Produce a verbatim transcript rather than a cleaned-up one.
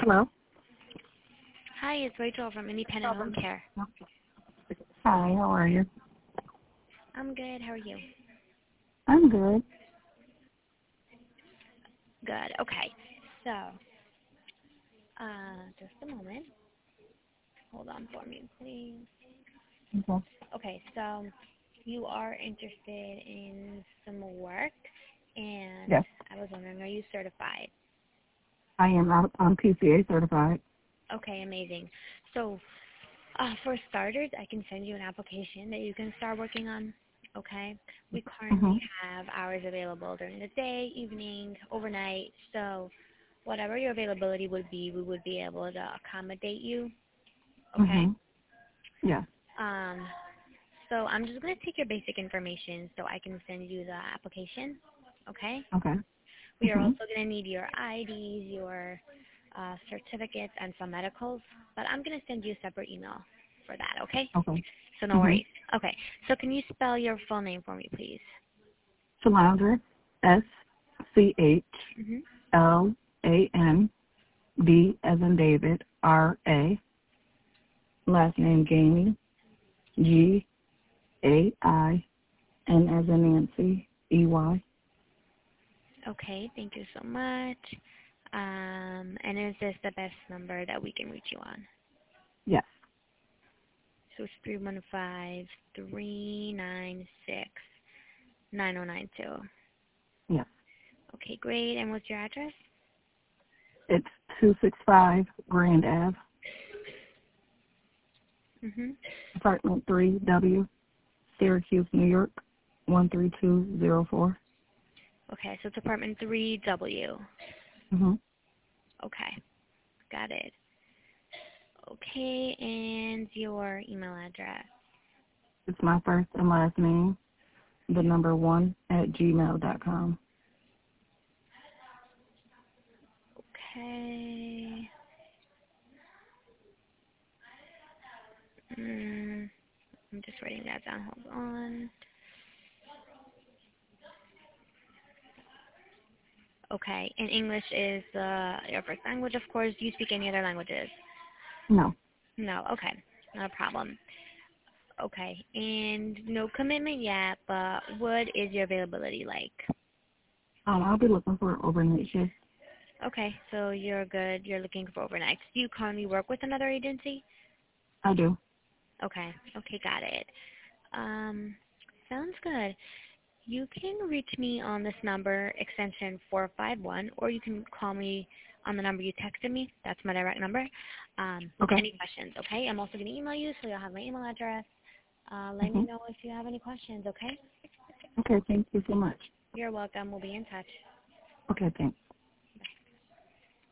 Hello. Hi, it's Rachel from Independent Home Care. Hi, how are you? I'm good. How are you? I'm good. Good. Okay. So, uh, just a moment. Hold on for me, please. Okay. Okay, so you are interested in some work, and Yes, I was wondering, are you certified? I am. I'm, I'm P C A certified. Okay, amazing. So, uh, for starters, I can send you an application that you can start working on. Okay. We currently Mhm. have hours available during the day, evening, overnight. So, whatever your availability would be, we would be able to accommodate you. Okay. Mhm. Yes. Um, so I'm just going to take your basic information so I can send you the application. Okay. Okay. We are Mhm. also going to need your I Ds, your uh, certificates, and some medicals. But I'm going to send you a separate email for that. Okay. Okay. So no Mhm. worries. Okay. So can you spell your full name for me, please? Shalandra. S C H Mhm. L A N D as in David. R A. Last name Gamey. G A I N as in Nancy. E Y. Okay. Thank you so much. Um, and is this the best number that we can reach you on? Yes. So it's three one five, three nine six, nine zero nine two. Yes. Okay, great. And what's your address? It's two six five Grand Ave, Mhm. apartment three W, Syracuse, New York, one three two zero four. Okay, so it's apartment three W. Mhm. Okay, got it. Okay, and your email address. It's my first and last name, the number one at gmail dot com. Okay. Mm, I'm just writing that down. Hold on. Okay, and English is uh, your first language, of course. Do you speak any other languages? No. No. Okay, not a problem. Okay, and no commitment yet, but what is your availability like? Um, I'll be looking for an overnight shift. Okay, so you're good. You're looking for overnights. Do you currently work with another agency? I do. Okay. Okay, got it. Um, sounds good. You can reach me on this number, extension four five one, or you can call me on the number you texted me. That's my direct number. Um, with Okay. any questions, okay? I'm also going to email you, so you'll have my email address. Uh, let me Mhm. know if you have any questions, okay? Okay. Thank you so much. You're welcome. We'll be in touch. Okay. Thanks.